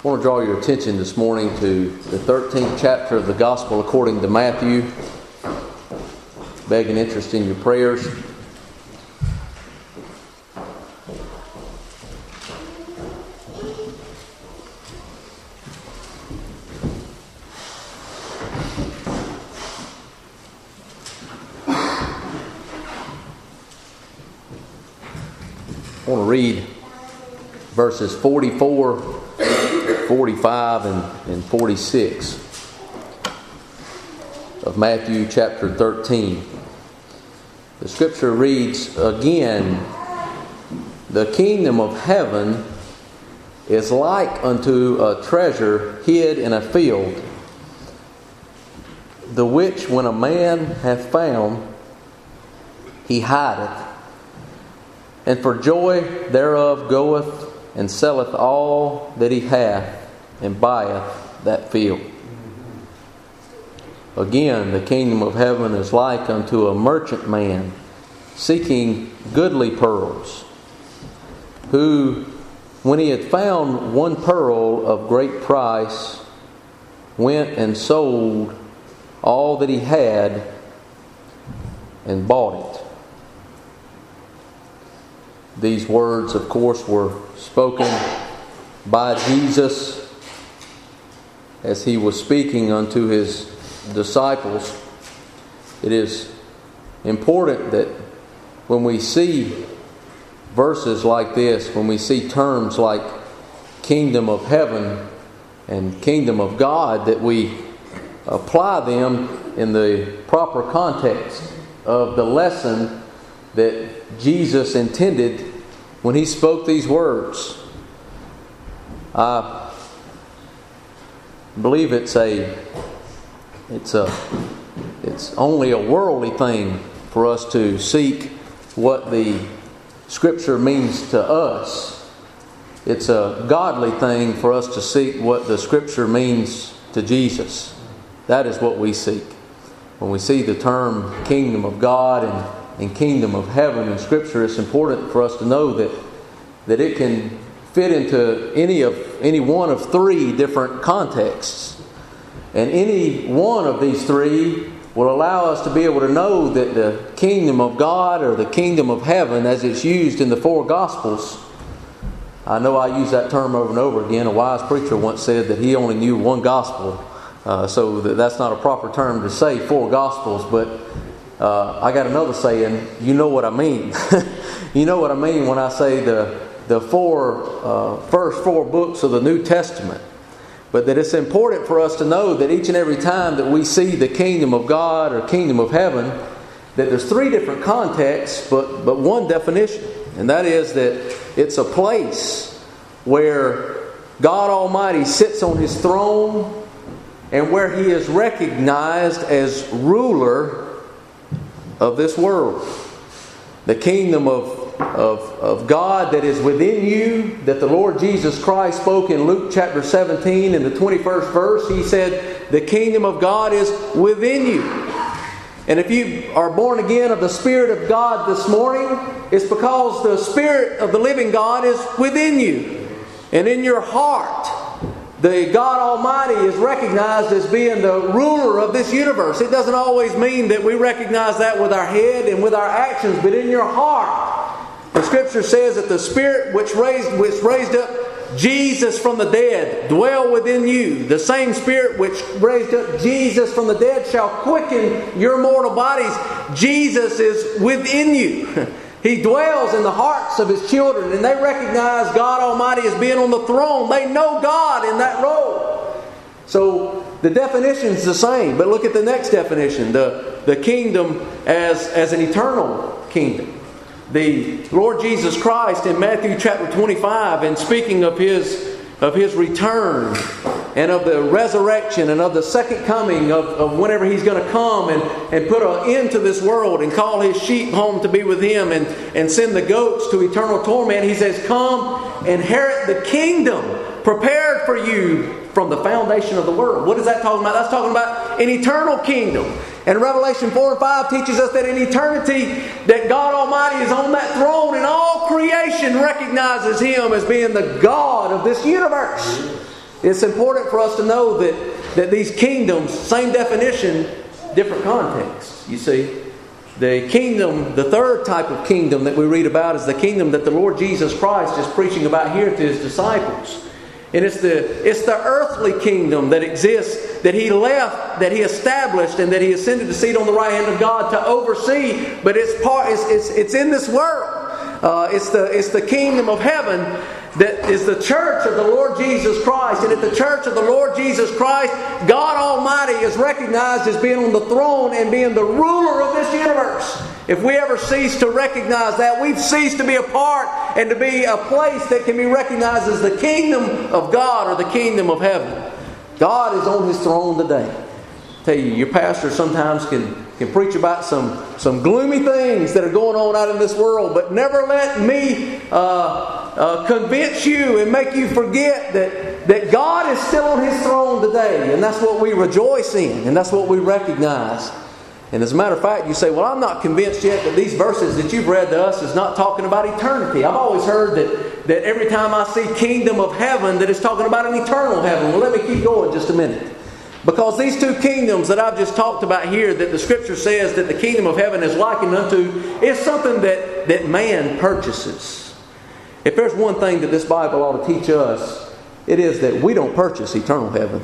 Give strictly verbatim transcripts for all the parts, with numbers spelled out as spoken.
I want to draw your attention this morning to the thirteenth chapter of the Gospel according to Matthew. Begging interest in your prayers. I want to read verses forty-four, forty-five, and, and forty-six of Matthew chapter thirteen. The scripture reads, "Again, the kingdom of heaven is like unto a treasure hid in a field, the which when a man hath found, he hideth, and for joy thereof goeth and selleth all that he hath, and buyeth that field. Again, the kingdom of heaven is like unto a merchant man seeking goodly pearls, who, when he had found one pearl of great price, went and sold all that he had and bought it." These words, of course, were spoken by Jesus as he was speaking unto his disciples. It is important that when we see verses like this, when we see terms like kingdom of heaven and kingdom of God, that we apply them in the proper context of the lesson that Jesus intended when he spoke these words. I believe it's a it's a it's only a worldly thing for us to seek what the scripture means to us. It's a godly thing for us to seek what the scripture means to Jesus. That is what we seek. When we see the term kingdom of God and and kingdom of heaven in Scripture, it's important for us to know that that it can fit into any of any one of three different contexts, and any one of these three will allow us to be able to know that the kingdom of God or the kingdom of heaven, as it's used in the four Gospels. I know I use that term over and over again. A wise preacher once said that he only knew one gospel, uh, so that that's not a proper term to say four Gospels, but Uh, I got another saying, you know what I mean. You know what I mean when I say the the four uh, first four books of the New Testament. But that it's important for us to know that each and every time that we see the kingdom of God or kingdom of heaven, that there's three different contexts, but, but one definition. And that is that it's a place where God Almighty sits on His throne and where He is recognized as ruler of this world. The kingdom of, of, of God that is within you, that the Lord Jesus Christ spoke in Luke chapter seventeen in the twenty-first verse. He said, the kingdom of God is within you. And if you are born again of the Spirit of God this morning, it's because the Spirit of the living God is within you. And in your heart, the God Almighty is recognized as being the ruler of this universe. It doesn't always mean that we recognize that with our head and with our actions, but in your heart. The Scripture says that the Spirit which raised, which raised up Jesus from the dead dwell within you. The same Spirit which raised up Jesus from the dead shall quicken your mortal bodies. Jesus is within you. He dwells in the hearts of His children, and they recognize God Almighty as being on the throne. They know God in that role. So the definition is the same. But look at the next definition. The, the kingdom as, as an eternal kingdom. The Lord Jesus Christ in Matthew chapter twenty-five, and speaking of His of His return and of the resurrection and of the second coming of, of whenever He's going to come and, and put an end to this world and call His sheep home to be with Him and, and send the goats to eternal torment. He says, come, inherit the kingdom prepared for you from the foundation of the world. What is that talking about? That's talking about an eternal kingdom. And Revelation four and five teaches us that in eternity, that God Almighty is on that throne and all creation recognizes Him as being the God of this universe. It's important for us to know that, that these kingdoms, same definition, different context. You see, the kingdom, the third type of kingdom that we read about is the kingdom that the Lord Jesus Christ is preaching about here to His disciples. And it's the it's the earthly kingdom that exists, that He left, that He established, and that He ascended to seat on the right hand of God to oversee. But it's part it's it's, it's in this world. Uh, it's the it's the kingdom of heaven that is the church of the Lord Jesus Christ. And at the church of the Lord Jesus Christ, God Almighty is recognized as being on the throne and being the ruler of this universe. If we ever cease to recognize that, we've ceased to be a part and to be a place that can be recognized as the kingdom of God or the kingdom of heaven. God is on His throne today. I tell you, your pastor sometimes can, can preach about some, some gloomy things that are going on out in this world, but never let me uh, uh, convince you and make you forget that, that God is still on His throne today. And that's what we rejoice in, and that's what we recognize. And as a matter of fact, you say, well, I'm not convinced yet that these verses that you've read to us is not talking about eternity. I've always heard that, that every time I see kingdom of heaven, that it's talking about an eternal heaven. Well, let me keep going just a minute. Because these two kingdoms that I've just talked about here, that the Scripture says that the kingdom of heaven is likened unto, is something that, that man purchases. If there's one thing that this Bible ought to teach us, it is that we don't purchase eternal heaven.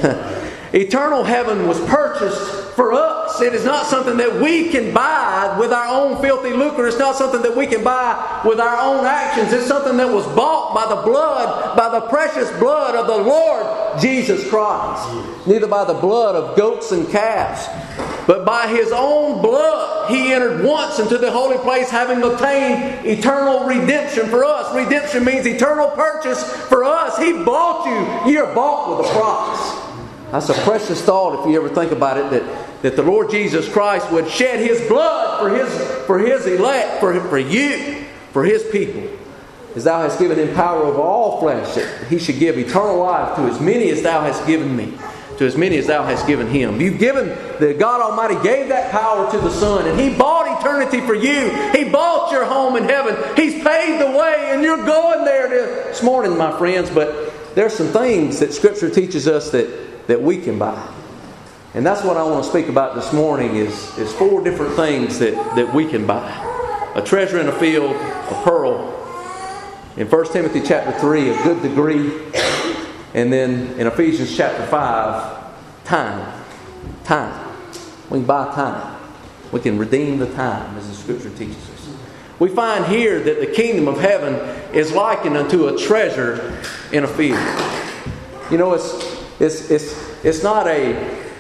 Eternal heaven was purchased for us. It is not something that we can buy with our own filthy lucre. It's not something that we can buy with our own actions. It's something that was bought by the blood, by the precious blood of the Lord Jesus Christ. Neither by the blood of goats and calves, but by His own blood He entered once into the holy place, having obtained eternal redemption for us. Redemption means eternal purchase for us. He bought you. You're bought with a price. That's a precious thought if you ever think about it, that, that the Lord Jesus Christ would shed His blood for His for His elect, for, for you, for His people. As Thou hast given Him power over all flesh, that He should give eternal life to as many as Thou hast given me, to as many as Thou hast given Him. You've given, the God Almighty gave that power to the Son, and He bought eternity for you. He bought your home in heaven. He's paid the way, and you're going there this morning, my friends. But there's some things that Scripture teaches us that that we can buy. And that's what I want to speak about this morning is, is four different things that, that we can buy. A treasure in a field, a pearl. In First Timothy chapter three, a good degree. And then in Ephesians chapter five, time. Time. We can buy time. We can redeem the time, as the Scripture teaches us. We find here that the kingdom of heaven is likened unto a treasure in a field. You know, it's It's it's it's not a.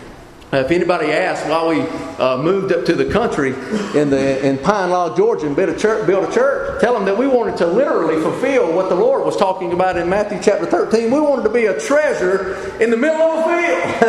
If anybody asks why we uh, moved up to the country in the in Pine Log, Georgia, and built a church, built a church, tell them that we wanted to literally fulfill what the Lord was talking about in Matthew chapter thirteen. We wanted to be a treasure in the middle of a field.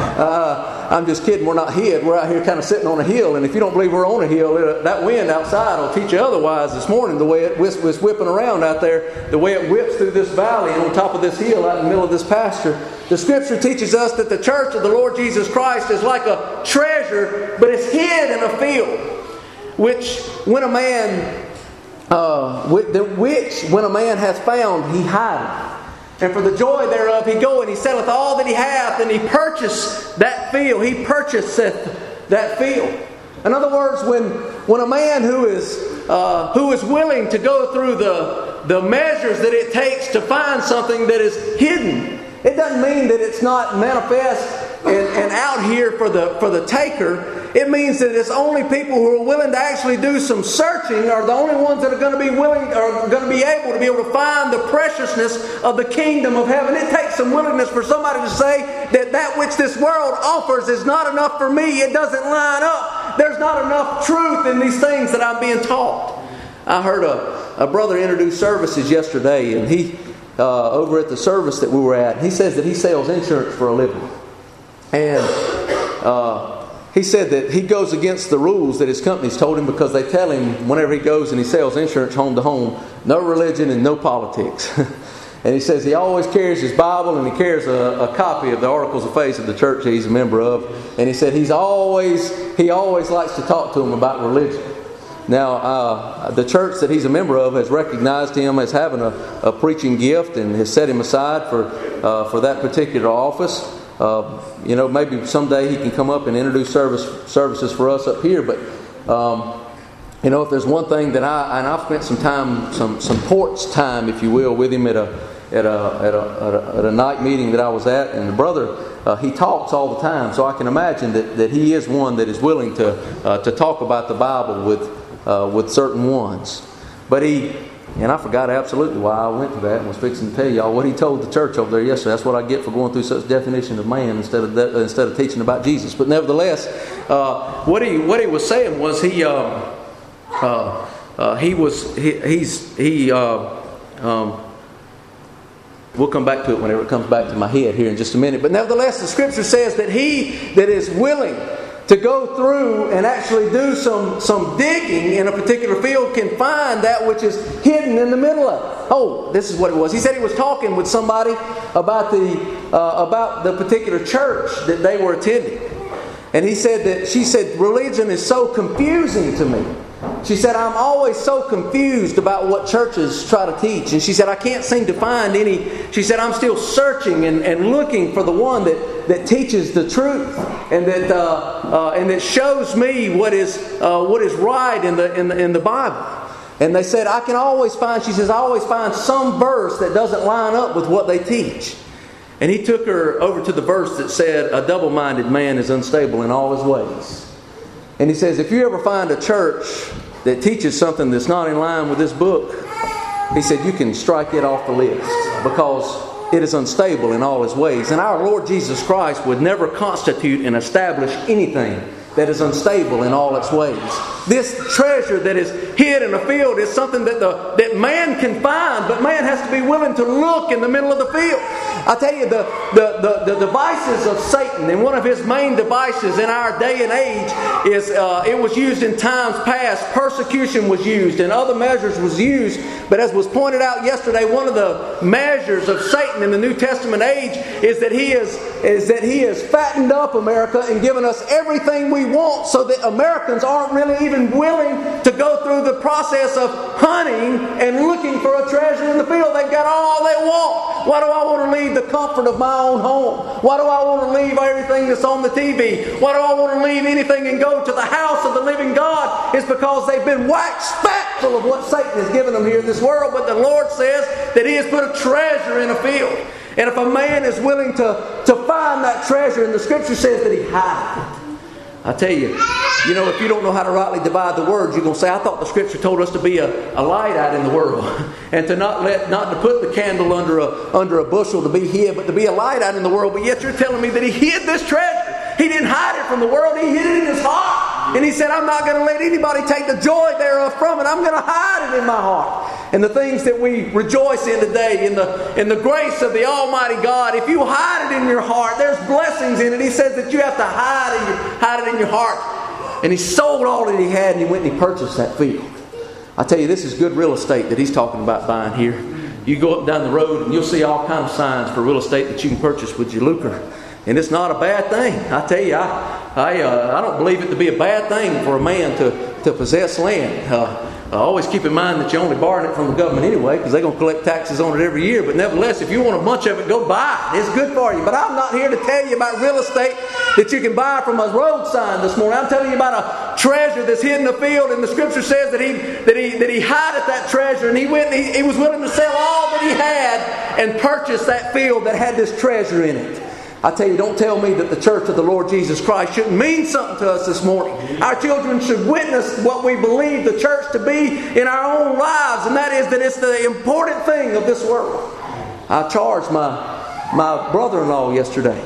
uh, I'm just kidding. We're not hid. We're out here kind of sitting on a hill. And if you don't believe we're on a hill, it, that wind outside will teach you otherwise this morning. The way it was, was whipping around out there, the way it whips through this valley and on top of this hill out in the middle of this pasture. The Scripture teaches us that the church of the Lord Jesus Christ is like a treasure, but it's hid in a field, which when a man, uh, which when a man hath found, he hideth. And for the joy thereof he goeth, and he selleth all that he hath, and he purchased that field. He purchaseth that field. In other words, when when a man who is uh, who is willing to go through the the measures that it takes to find something that is hidden, it doesn't mean that it's not manifest and, and out here for the for the taker. It means that it's only people who are willing to actually do some searching are the only ones that are going to be willing or going to be able to be able to find the preciousness of the kingdom of heaven. It takes some willingness for somebody to say that that which this world offers is not enough for me. It doesn't line up. There's not enough truth in these things that I'm being taught. I heard a, a brother introduce services yesterday, and he uh, over at the service that we were at, he says that he sells insurance for a living. And uh, he said that he goes against the rules that his company's told him, because they tell him whenever he goes and he sells insurance home to home, no religion and no politics. And he says he always carries his Bible, and he carries a, a copy of the Articles of Faith of the church that he's a member of. And he said he's always he always likes to talk to them about religion. Now, uh, the church that he's a member of has recognized him as having a, a preaching gift and has set him aside for uh, for that particular office. Uh, you know, maybe someday he can come up and introduce service services for us up here. But um, you know, if there's one thing that I and I've spent some time, some some porch time, if you will, with him at a at a at a at a, at a night meeting that I was at, and the brother uh, he talks all the time, so I can imagine that, that he is one that is willing to uh, to talk about the Bible with uh, with certain ones. But he. And I forgot absolutely why I went to that and was fixing to tell y'all what he told the church over there yesterday. That's what I get for going through such definition of man instead of de- instead of teaching about Jesus. But nevertheless, uh, what he what he was saying was he uh, uh, uh, he was he, he's he. Uh, um, We'll come back to it whenever it comes back to my head here in just a minute. But nevertheless, the Scripture says that he that is willing to go through and actually do some, some digging in a particular field can find that which is hidden in the middle of it. Oh, this is what it was. He said he was talking with somebody about the uh, about the particular church that they were attending. And he said that she said, religion is so confusing to me. She said, I'm always so confused about what churches try to teach. And she said, I can't seem to find any. She said, I'm still searching and, and looking for the one that, that teaches the truth and that uh, uh, and that shows me what is uh, what is right in the in the in the Bible. And they said, I can always find. She says, I always find some verse that doesn't line up with what they teach. And he took her over to the verse that said, a double-minded man is unstable in all his ways. And he says, if you ever find a church that teaches something that's not in line with this book, he said, you can strike it off the list because it is unstable in all his ways. And our Lord Jesus Christ would never constitute and establish anything that is unstable in all its ways. This treasure that is hid in a field is something that the that man can find, but man has to be willing to look in the middle of the field. I tell you, the, the, the, the devices of Satan, and one of his main devices in our day and age is, uh, it was used in times past. Persecution was used and other measures was used. But as was pointed out yesterday, one of the measures of Satan in the New Testament age is that he is, is that he has fattened up America and given us everything we want, so that Americans aren't really even willing to go through the process of hunting and looking for a treasure in the field. They've got all they want. Why do I want to leave the comfort of my own home? Why do I want to leave everything that's on the T V? Why do I want to leave anything and go to the house of the living God? It's because they've been waxed fat full of what Satan has given them here in this world. But the Lord says that He has put a treasure in a field. And if a man is willing to, to find that treasure, and the Scripture says that he hides it. I tell you, you know, if you don't know how to rightly divide the word, you're going to say, I thought the Scripture told us to be a, a light out in the world. And to not let, not to put the candle under a, under a bushel to be hid, but to be a light out in the world. But yet you're telling me that he hid this treasure. He didn't hide it from the world. He hid it in his heart. And he said, I'm not going to let anybody take the joy thereof from it. I'm going to hide it in my heart. And the things that we rejoice in today, in the in the grace of the Almighty God, if you hide it in your heart, there's blessings in it. He says that you have to hide, in your, hide it in your heart. And he sold all that he had and he went and he purchased that field. I tell you, this is good real estate that he's talking about buying here. You go up down the road and you'll see all kinds of signs for real estate that you can purchase with your lucre. And it's not a bad thing. I tell you, I I, uh, I don't believe it to be a bad thing for a man to, to possess land. Uh, I always keep in mind that you're only borrowing it from the government anyway, because they're going to collect taxes on it every year. But nevertheless, if you want a bunch of it, go buy it. It's good for you. But I'm not here to tell you about real estate that you can buy from a road sign this morning. I'm telling you about a treasure that's hidden in the field, and the Scripture says that he that he that he hideth that treasure, and he went and he, he was willing to sell all that he had and purchase that field that had this treasure in it. I tell you, don't tell me that the church of the Lord Jesus Christ shouldn't mean something to us this morning. Our children should witness what we believe the church to be in our own lives, and that is that it's the important thing of this world. I charged my my brother-in-law yesterday.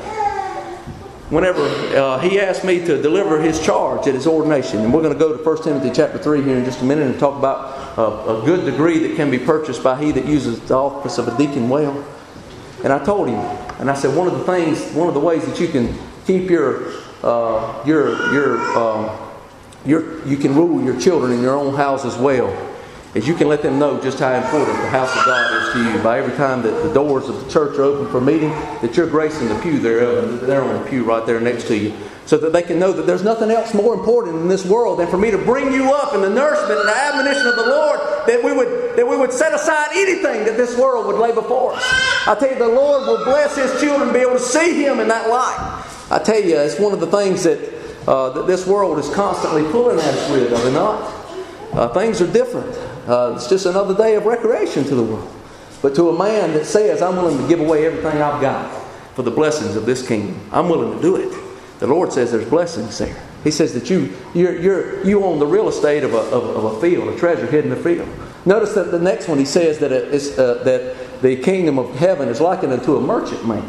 Whenever uh, he asked me to deliver his charge at his ordination, and we're going to go to First Timothy chapter three here in just a minute and talk about uh, a good degree that can be purchased by he that uses the office of a deacon well. And I told him, and I said, one of the things, one of the ways that you can keep your, uh, your, your, um, your, you can rule your children in your own house as well, is you can let them know just how important the house of God is to you by every time that the doors of the church are open for meeting, that you're gracing the pew there, they're on the pew right there next to you, so that they can know that there's nothing else more important in this world than for me to bring you up in the nourishment and the admonition of the Lord, that we would that we would set aside anything that this world would lay before us. I tell you, the Lord will bless His children to be able to see Him in that light. I tell you, it's one of the things that, uh, that this world is constantly pulling at us with, are they not? Uh, things are different. Uh, it's just another day of recreation to the world. But to a man that says, I'm willing to give away everything I've got for the blessings of this kingdom, I'm willing to do it. The Lord says there's blessings there. He says that you you're, you're, you own the real estate of a, of, of a field, a treasure hidden in the field. Notice that the next one he says that, it's, uh, that the kingdom of heaven is likened unto a merchant man,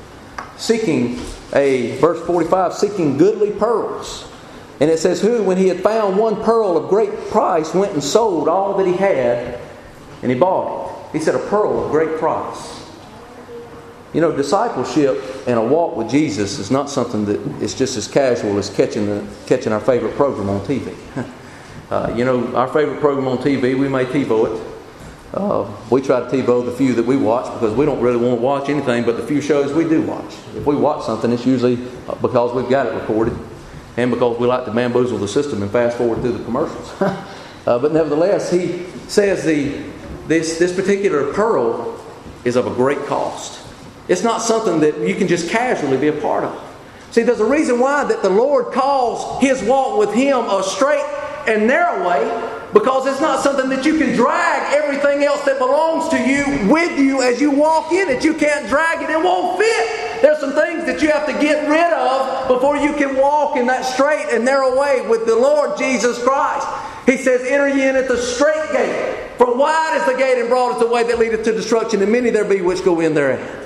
seeking a, verse forty-five, seeking goodly pearls. And it says, who, when he had found one pearl of great price, went and sold all that he had, and he bought it. He said, a pearl of great price. You know, discipleship and a walk with Jesus is not something that is just as casual as catching the, catching our favorite program on T V. Uh, you know, our favorite program on T V, we may TiVo it. Uh, we try to TiVo the few that we watch because we don't really want to watch anything but the few shows we do watch. If we watch something, it's usually because we've got it recorded and because we like to bamboozle the system and fast forward through the commercials. uh, but nevertheless, he says the this this particular pearl is of a great cost. It's not something that you can just casually be a part of. See, there's a reason why that the Lord calls His walk with Him a straight and narrow way, because it's not something that you can drag everything else that belongs to you with you as you walk in it. You can't drag it. It won't fit. There's some things that you have to get rid of before you can walk in that straight and narrow way with the Lord Jesus Christ. He says, enter ye in at the straight gate. For wide is the gate and broad is the way that leadeth to destruction, and many there be which go in thereat.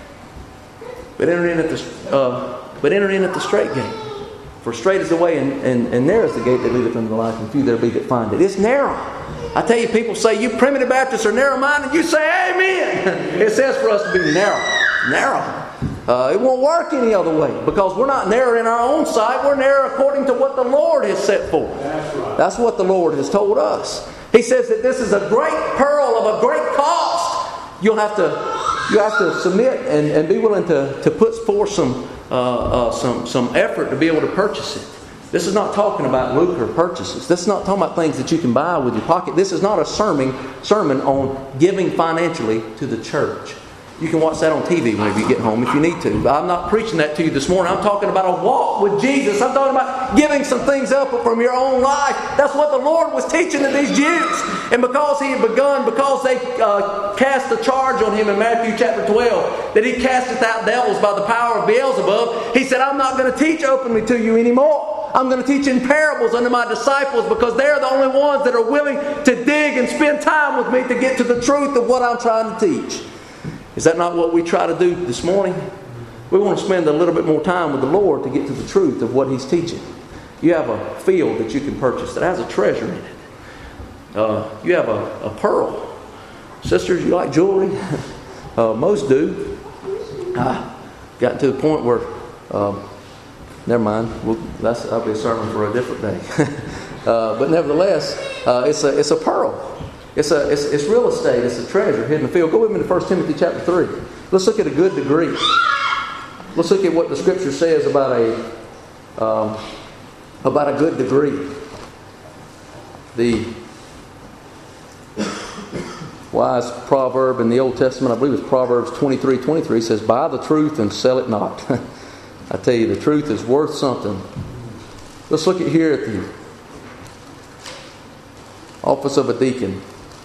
But enter in at the uh, but enter in at the straight gate. For straight is the way, and, and, and narrow is the gate that leadeth unto life, and few there be that find it. It's narrow. I tell you, people say, you primitive Baptists are narrow-minded. You say, amen. It says for us to be narrow. Narrow. Uh, it won't work any other way, because we're not narrow in our own sight. We're narrow according to what the Lord has set forth. That's right. That's what the Lord has told us. He says that this is a great pearl of a great cost. You'll have to... You have to submit and, and be willing to, to put forth some, uh, uh, some, some effort to be able to purchase it. This is not talking about lucre purchases. This is not talking about things that you can buy with your pocket. This is not a sermon, sermon on giving financially to the church. You can watch that on T V whenever you get home if you need to. But I'm not preaching that to you this morning. I'm talking about a walk with Jesus. I'm talking about giving some things up from your own life. That's what the Lord was teaching to these Jews. And because He had begun, because they uh, cast the charge on Him in Matthew chapter twelve, that He casteth out devils by the power of Beelzebub, He said, I'm not going to teach openly to you anymore. I'm going to teach in parables unto my disciples, because they're the only ones that are willing to dig and spend time with me to get to the truth of what I'm trying to teach. Is that not what we try to do this morning? We want to spend a little bit more time with the Lord to get to the truth of what He's teaching. You have a field that you can purchase that has a treasure in it. Uh, you have a, a pearl. Sisters, you like jewelry? uh, most do. I got to the point where, um, never mind, we'll, that's, that'll be a sermon for a different day. uh, but nevertheless, uh, it's a it's a pearl. It's a it's, it's real estate. It's a treasure hidden in the field. Go with me to First Timothy chapter three. Let's look at a good degree. Let's look at what the Scripture says about a um, about a good degree. The wise proverb in the Old Testament, I believe it's Proverbs twenty-three twenty-three, says, "Buy the truth and sell it not." I tell you, the truth is worth something. Let's look at here at the office of a deacon.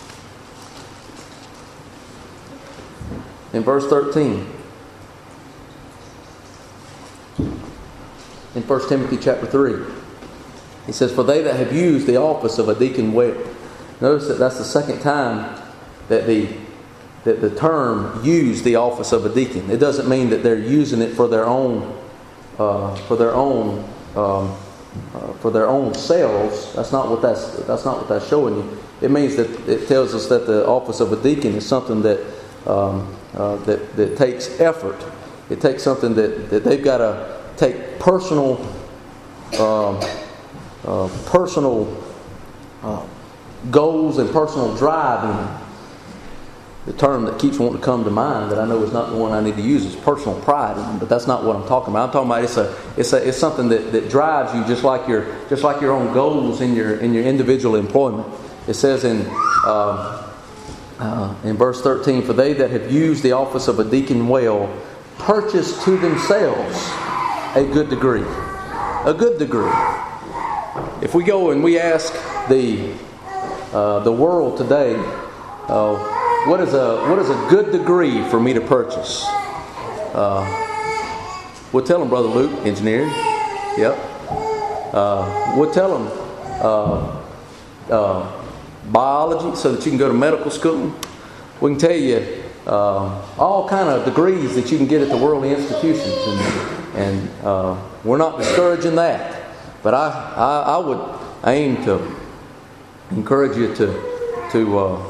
In verse thirteen, in First Timothy chapter three, he says, "For they that have used the office of a deacon well." Notice that that's the second time that the that the term "use the office of a deacon." It doesn't mean that they're using it for their own uh, for their own um, uh, for their own selves. That's not what that's that's not what that's showing you. It means that it tells us that the office of a deacon is something that um, uh, that that takes effort. It takes something that, that they've got to take personal um, uh, personal uh, goals and personal drive in them. The term that keeps wanting to come to mind that I know is not the one I need to use is personal pride in them, but that's not what I'm talking about. I'm talking about it's a it's a it's something that, that drives you just like your just like your own goals in your in your individual employment. It says in uh, uh, in verse thirteen, "For they that have used the office of a deacon well purchase to themselves a good degree." A good degree. If we go and we ask the uh, the world today, uh, what is a what is a good degree for me to purchase? Uh, we'll tell them, Brother Luke, engineering. Yep. Uh, we'll tell them uh, uh, biology, so that you can go to medical school. We can tell you uh, all kind of degrees that you can get at the worldly institutions, and, and uh, we're not discouraging that. But I, I, I would aim to encourage you to to uh,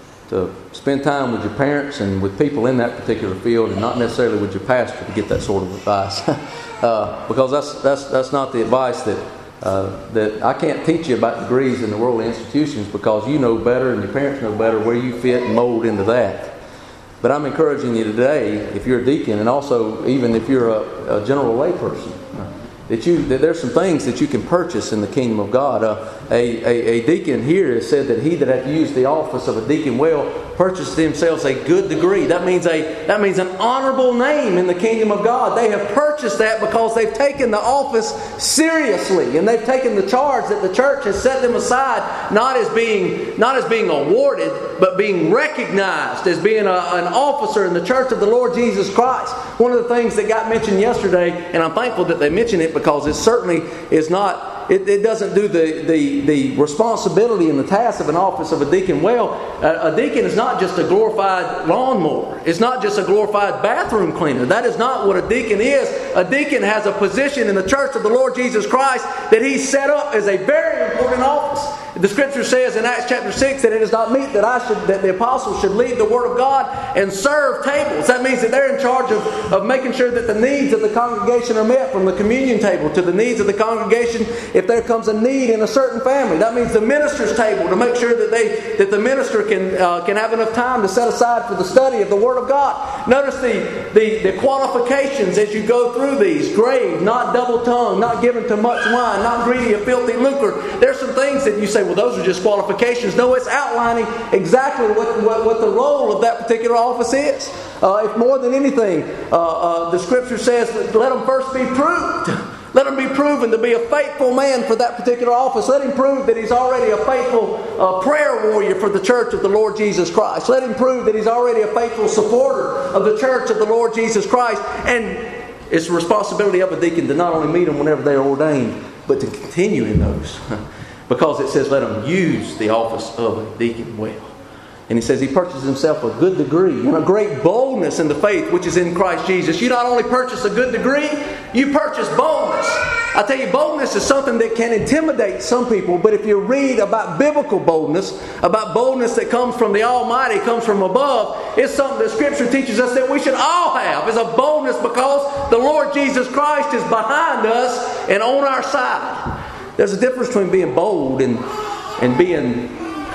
to spend time with your parents and with people in that particular field, and not necessarily with your pastor to get that sort of advice, uh, because that's that's that's not the advice that uh, that I can't teach you about degrees in the worldly institutions, because you know better and your parents know better where you fit and mold into that. But I'm encouraging you today, if you're a deacon, and also even if you're a, a general layperson, that you that there's some things that you can purchase in the kingdom of God. Uh, a, a, a deacon here has said that he that hath used the office of a deacon well purchased themselves a good degree. That means a that means an honorable name in the kingdom of God. They have purchased that because they've taken the office seriously, and they've taken the charge that the church has set them aside, not as being not as being awarded, but being recognized as being a, an officer in the church of the Lord Jesus Christ. One of the things that got mentioned yesterday, and I'm thankful that they mentioned it, because it certainly is not. It, it doesn't do the, the, the responsibility and the task of an office of a deacon well. A, a deacon is not just a glorified lawnmower. It's not just a glorified bathroom cleaner. That is not what a deacon is. A deacon has a position in the church of the Lord Jesus Christ that He's set up as a very important office. The Scripture says in Acts chapter six that it is not meet that I should that the apostles should lead the Word of God and serve tables. That means that they're in charge of, of making sure that the needs of the congregation are met, from the communion table to the needs of the congregation if there comes a need in a certain family. That means the minister's table, to make sure that they that the minister can uh, can have enough time to set aside for the study of the Word of God. Notice the, the, the qualifications as you go through these. Grave, not double-tongued, not given to much wine, not greedy of filthy lucre. There's some things that you say, well, those are just qualifications. No, it's outlining exactly what, what, what the role of that particular office is. Uh, if more than anything, uh, uh, the Scripture says that let them first be proved. Let him be proven to be a faithful man for that particular office. Let him prove that he's already a faithful uh, prayer warrior for the church of the Lord Jesus Christ. Let him prove that he's already a faithful supporter of the church of the Lord Jesus Christ. And it's the responsibility of a deacon to not only meet them whenever they are ordained, but to continue in those. Because it says, let him use the office of a deacon well. And he says he purchased himself a good degree and a great boldness in the faith which is in Christ Jesus. You not only purchase a good degree, you purchase boldness. I tell you, boldness is something that can intimidate some people. But if you read about biblical boldness, about boldness that comes from the Almighty, comes from above, it's something that Scripture teaches us that we should all have. It's a boldness because the Lord Jesus Christ is behind us and on our side. There's a difference between being bold and, and being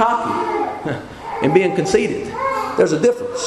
cocky and being conceited. There's a difference.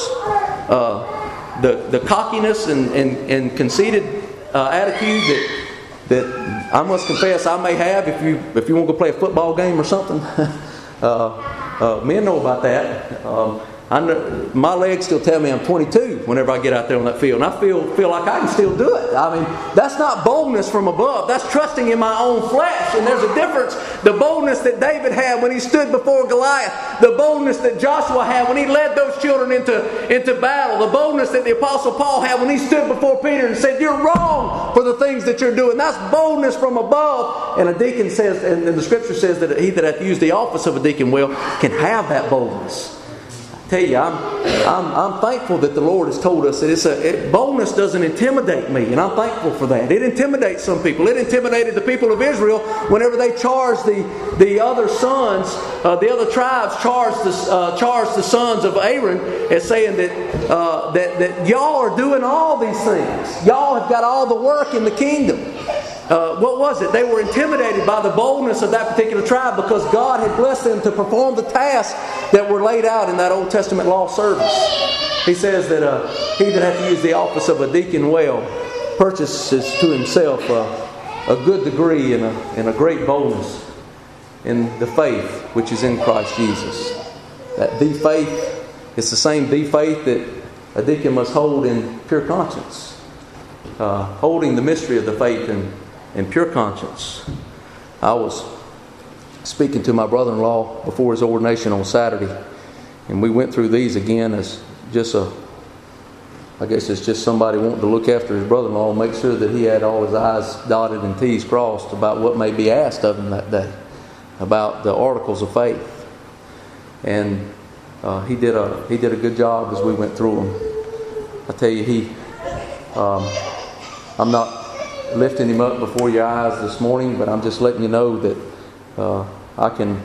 Uh, the, the cockiness and, and, and conceited uh, attitude that that I must confess I may have, if you if you want to go play a football game or something. uh, uh, men know about that. Um, I know, my legs still tell me I'm twenty-two whenever I get out there on that field. And I feel feel like I can still do it. I mean, that's not boldness from above. That's trusting in my own flesh. And there's a difference. The boldness that David had when he stood before Goliath. The boldness that Joshua had when he led those children into, into battle. The boldness that the Apostle Paul had when he stood before Peter and said, you're wrong for the things that you're doing. That's boldness from above. And a deacon says, and the Scripture says that he that hath used the office of a deacon well can have that boldness. Tell you, I'm, I'm, I'm thankful that the Lord has told us that it's a, it, boldness doesn't intimidate me, and I'm thankful for that. It intimidates some people. It intimidated the people of Israel whenever they charged the, the other sons, uh, the other tribes charged the, uh, charged the sons of Aaron as saying that, uh, that, that y'all are doing all these things. Y'all have got all the work in the kingdom. uh, what was it? They were intimidated by the boldness of that particular tribe because God had blessed them to perform the tasks that were laid out in that Old Testament law service. He says that uh, he that hath used the office of a deacon well purchases to himself a, a good degree and a, and a great boldness in the faith which is in Christ Jesus. That the faith, it's the same the faith that a deacon must hold in pure conscience. Uh, holding the mystery of the faith in, in pure conscience. I was speaking to my brother-in-law before his ordination on Saturday, and we went through these again as just a, I guess it's just somebody wanting to look after his brother-in-law and make sure that he had all his I's dotted and T's crossed about what may be asked of him that day, about the articles of faith. And uh, he did a he did a good job as we went through them. I tell you, he um, I'm not lifting him up before your eyes this morning, but I'm just letting you know that uh, I can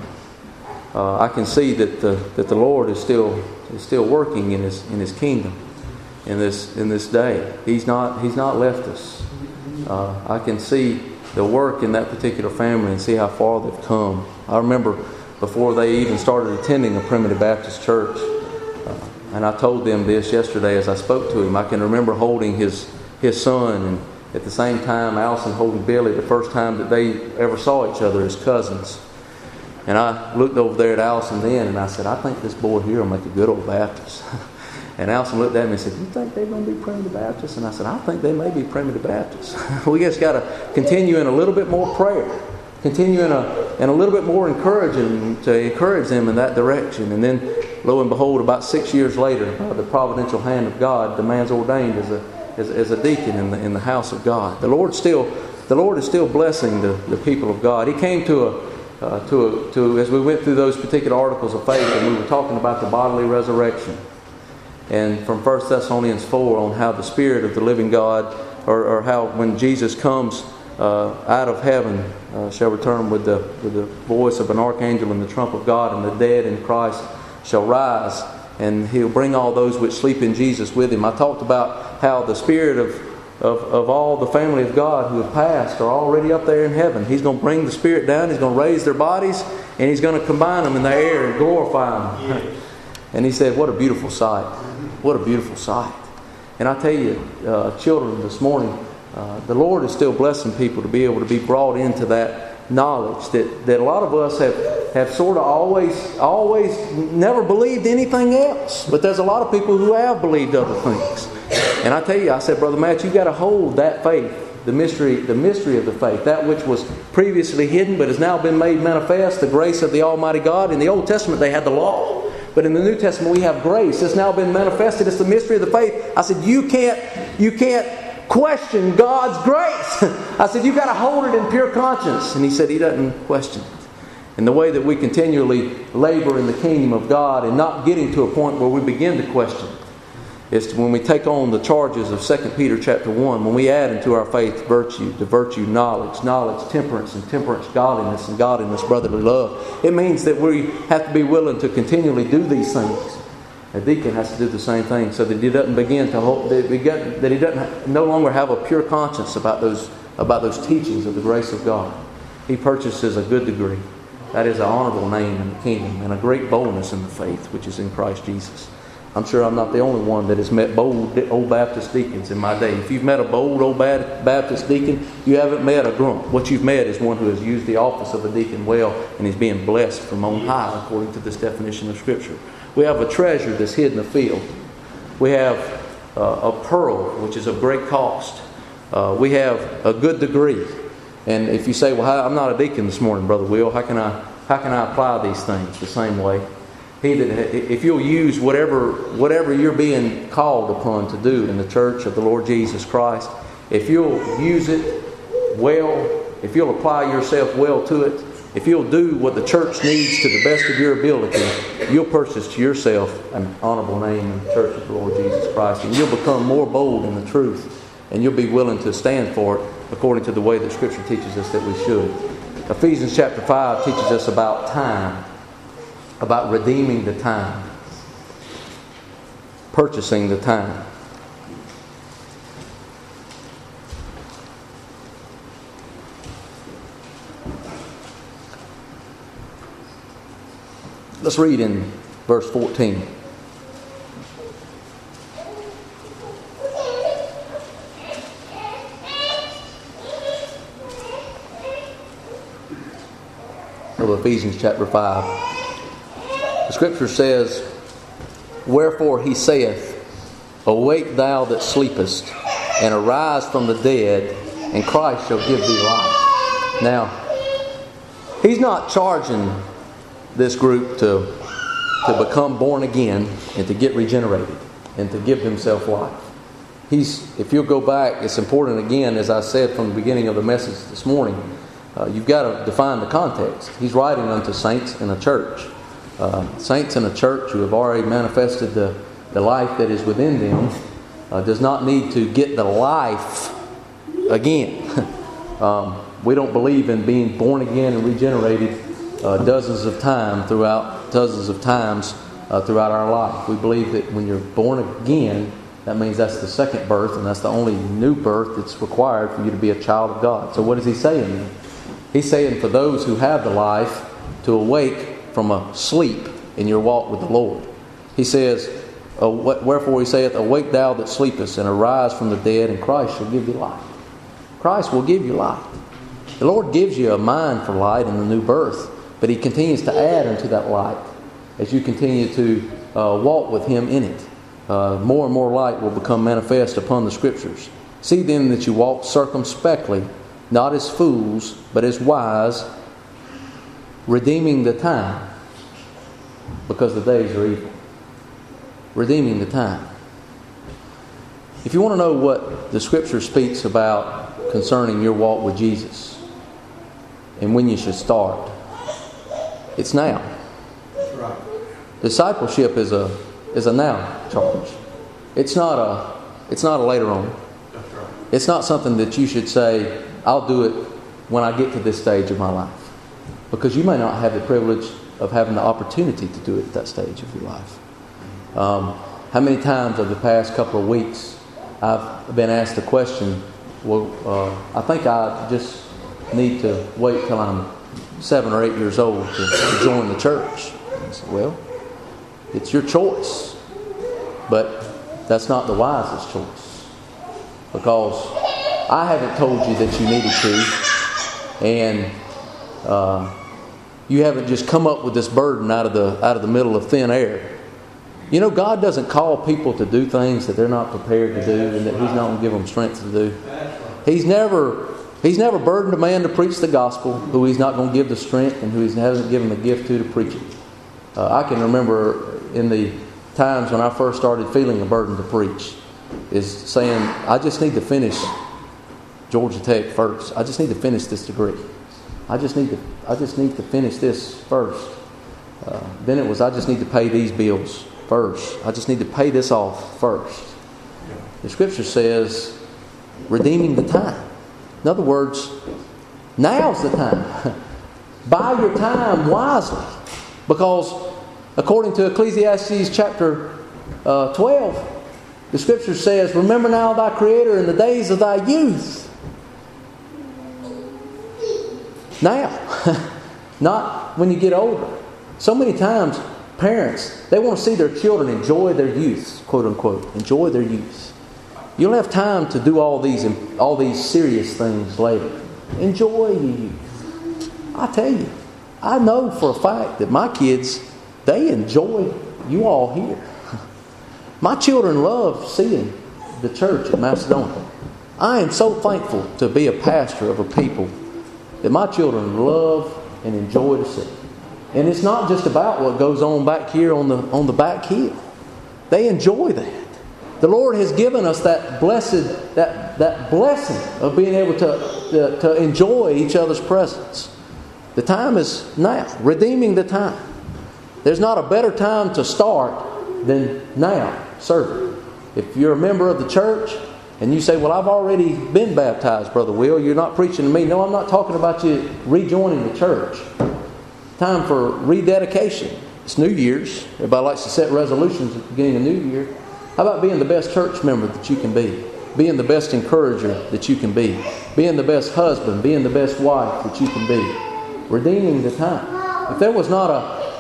uh, I can see that the that the Lord is still is still working in his in his kingdom in this in this day. He's not he's not left us. Uh, I can see the work in that particular family and see how far they've come. I remember before they even started attending a Primitive Baptist church, uh, and I told them this yesterday as I spoke to him. I can remember holding his his son, and at the same time Allison holding Billy, the first time that they ever saw each other as cousins. And I looked over there at Allison then, and I said, I think this boy here will make a good old Baptist. And Allison looked at me and said, you think they're going to be Primitive Baptists? And I said, I think they may be Primitive Baptists. We just got to continue in a little bit more prayer. Continue in a, in a little bit more encouraging to encourage them in that direction. And then, lo and behold, about six years later, uh, the providential hand of God, the man's ordained as a as, as a deacon in the in the house of God. The Lord still the Lord is still blessing the, the people of God. He came to a uh, to a, to as we went through those particular articles of faith, and we were talking about the bodily resurrection. And from First Thessalonians four on how the Spirit of the living God, or, or how when Jesus comes uh, out of heaven, uh, shall return with the with the voice of an archangel and the trump of God, and the dead in Christ shall rise, and He'll bring all those which sleep in Jesus with Him. I talked about how the Spirit of of, of all the family of God who have passed are already up there in heaven. He's going to bring the Spirit down. He's going to raise their bodies, and He's going to combine them in the air and glorify them. Yeah. And He said, what a beautiful sight. What a beautiful sight. And I tell you, uh, children, this morning, uh, the Lord is still blessing people to be able to be brought into that knowledge that, that a lot of us have, have sort of always, always never believed anything else. But there's a lot of people who have believed other things. And I tell you, I said, Brother Matt, you've got to hold that faith, the mystery, the mystery of the faith, that which was previously hidden but has now been made manifest, the grace of the Almighty God. In the Old Testament, they had the law. But in the New Testament, we have grace. It's now been manifested. It's the mystery of the faith. I said, you can't, you can't question God's grace. I said, you've got to hold it in pure conscience. And he said he doesn't question it. And the way that we continually labor in the kingdom of God and not getting to a point where we begin to question is when we take on the charges of Second Peter chapter one, when we add into our faith virtue, to virtue knowledge, knowledge temperance, and temperance godliness, and godliness brotherly love. It means that we have to be willing to continually do these things. A deacon has to do the same thing so that he doesn't begin to hold, that he doesn't no longer have a pure conscience about those about those teachings of the grace of God. He purchases a good degree. That is an honorable name in the kingdom and a great boldness in the faith which is in Christ Jesus. I'm sure I'm not the only one that has met bold old Baptist deacons in my day. If you've met a bold old Baptist deacon, you haven't met a grump. What you've met is one who has used the office of a deacon well and is being blessed from on high according to this definition of Scripture. We have a treasure that's hid in the field. We have uh, a pearl which is of great cost. Uh, we have a good degree. And if you say, well, how, I'm not a deacon this morning, Brother Will, how can I how can I apply these things the same way? He that, if you'll use whatever whatever you're being called upon to do in the church of the Lord Jesus Christ, if you'll use it well, if you'll apply yourself well to it, if you'll do what the church needs to the best of your ability, you'll purchase to yourself an honorable name in the church of the Lord Jesus Christ. And you'll become more bold in the truth. And you'll be willing to stand for it according to the way that Scripture teaches us that we should. Ephesians chapter five teaches us about time. About redeeming the time. Purchasing the time. Let's read in verse fourteen. Of Ephesians chapter five. The scripture says, "Wherefore he saith, Awake thou that sleepest, and arise from the dead, and Christ shall give thee life." Now, he's not charging this group to, to become born again and to get regenerated and to give himself life. He's, if you'll go back, it's important again, as I said from the beginning of the message this morning, uh, you've got to define the context. He's writing unto saints in a church. Uh, saints in a church who have already manifested the, the life that is within them uh, does not need to get the life again. um, we don't believe in being born again and regenerated uh, dozens of times throughout dozens of times uh, throughout our life. We believe that when you're born again, that means that's the second birth, and that's the only new birth that's required for you to be a child of God. So what is he saying then? He's saying for those who have the life to awake from a sleep in your walk with the Lord. He says, "Wherefore he saith, Awake thou that sleepest, and arise from the dead, and Christ shall give you life." Christ will give you life. The Lord gives you a mind for light in the new birth, but he continues to add unto that light as you continue to uh, walk with him in it. Uh, more and more light will become manifest upon the Scriptures. "See then that you walk circumspectly, not as fools, but as wise, redeeming the time, because the days are evil." Redeeming the time. If you want to know what the Scripture speaks about concerning your walk with Jesus and when you should start, it's now. That's right. Discipleship is a is a now charge. It's not a it's not a later on. That's right. It's not something that you should say, "I'll do it when I get to this stage of my life," because you may not have the privilege of having the opportunity to do it at that stage of your life. Um, how many times over the past couple of weeks I've been asked the question, well, uh, I think I just need to wait till I'm seven or eight years old to, to join the church. And I said, well, it's your choice, but that's not the wisest choice, because I haven't told you that you needed to, and uh, you haven't just come up with this burden out of the out of the middle of thin air. You know, God doesn't call people to do things that they're not prepared to do, and that He's not going to give them strength to do. He's never He's never burdened a man to preach the gospel who He's not going to give the strength and who He hasn't given the gift to to preach it. Uh, I can remember in the times when I first started feeling a burden to preach, is saying, I just need to finish Georgia Tech first. I just need to finish this degree. I just need to I just need to finish this first. Uh, then it was, I just need to pay these bills first. I just need to pay this off first. The Scripture says, redeeming the time. In other words, now's the time. Buy your time wisely. Because according to Ecclesiastes chapter uh, twelve, the Scripture says, remember now thy Creator in the days of thy youth. Now, not when you get older. So many times, parents, they want to see their children enjoy their youth, quote unquote, enjoy their youth. You don't have time to do all these all these serious things later. Enjoy your youth. I tell you, I know for a fact that my kids, they enjoy you all here. My children love seeing the church at Macedonia. I am so thankful to be a pastor of a people that my children love and enjoy to see. And it's not just about what goes on back here on the on the back hill. They enjoy that. The Lord has given us that blessed that that blessing of being able to, to, to enjoy each other's presence. The time is now, redeeming the time. There's not a better time to start than now serving. If you're a member of the church and you say, well, I've already been baptized, Brother Will, you're not preaching to me. No, I'm not talking about you rejoining the church. Time for rededication. It's New Year's. Everybody likes to set resolutions at the beginning of New Year. How about being the best church member that you can be? Being the best encourager that you can be? Being the best husband? Being the best wife that you can be? Redeeming the time. If there was not a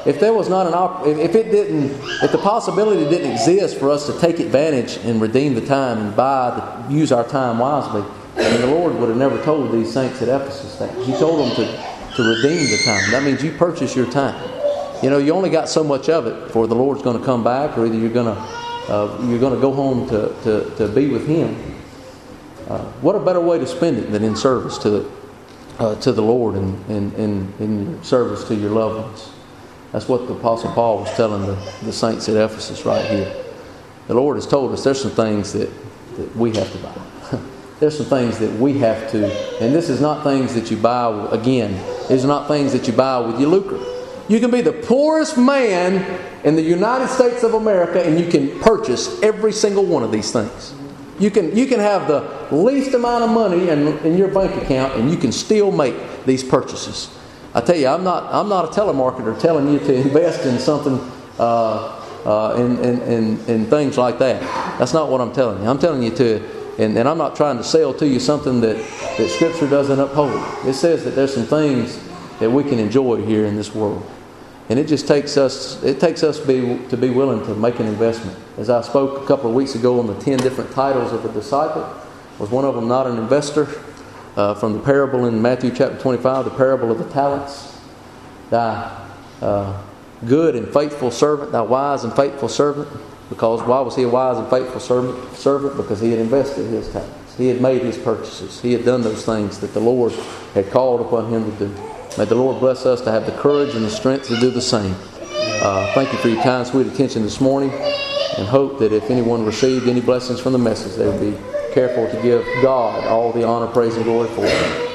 if there was not an op- if it didn't, if the possibility didn't exist for us to take advantage and redeem the time and buy, the, use our time wisely, then the Lord would have never told these saints at Ephesus that. He told them to, to redeem the time. That means you purchase your time. You know, you only got so much of it before the Lord's going to come back, or either you're going to uh, you're going to go home to, to, to be with Him. Uh, what a better way to spend it than in service to the Uh, to the Lord and in, in, in your service to your loved ones. That's what the Apostle Paul was telling the, the saints at Ephesus right here. The Lord has told us there's some things that, that we have to buy. There's some things that we have to, and this is not things that you buy, again, these are not things that you buy with your lucre. You can be the poorest man in the United States of America and you can purchase every single one of these things. You can you can have the least amount of money in, in your bank account, and you can still make these purchases. I tell you, I'm not I'm not a telemarketer telling you to invest in something uh, uh, in, in, in, in things like that. That's not what I'm telling you. I'm telling you to, and, and I'm not trying to sell to you something that, that Scripture doesn't uphold. It says that there's some things that we can enjoy here in this world. And it just takes us it takes us be, to be willing to make an investment. As I spoke a couple of weeks ago on the ten different titles of a disciple, was one of them not an investor? Uh, from the parable in Matthew chapter twenty-five, the parable of the talents. Thy uh, good and faithful servant, thy wise and faithful servant. Because why was he a wise and faithful servant? Servant because he had invested his talents. He had made his purchases. He had done those things that the Lord had called upon him to do. May the Lord bless us to have the courage and the strength to do the same. Uh, thank you for your kind, sweet attention this morning, and hope that if anyone received any blessings from the message, they would be careful to give God all the honor, praise, and glory for it.